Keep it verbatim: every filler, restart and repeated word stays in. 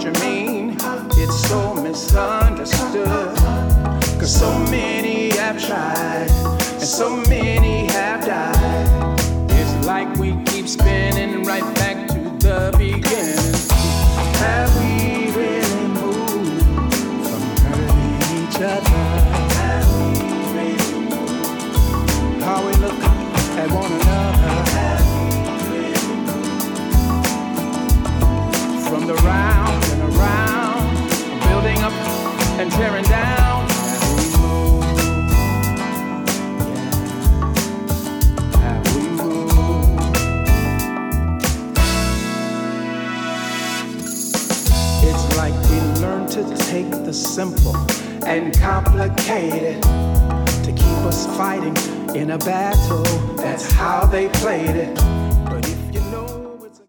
what you mean. It's so misunderstood. Cause so many have tried, and so many have died. It's like we keep spinning right back to the beginning. Have we really moved from hurting each other? Have we really moved? How we look at one another? Have we really moved? From the round and around, building up and tearing down. To take the simple and complicate it, to keep us fighting in a battle. That's how they played it.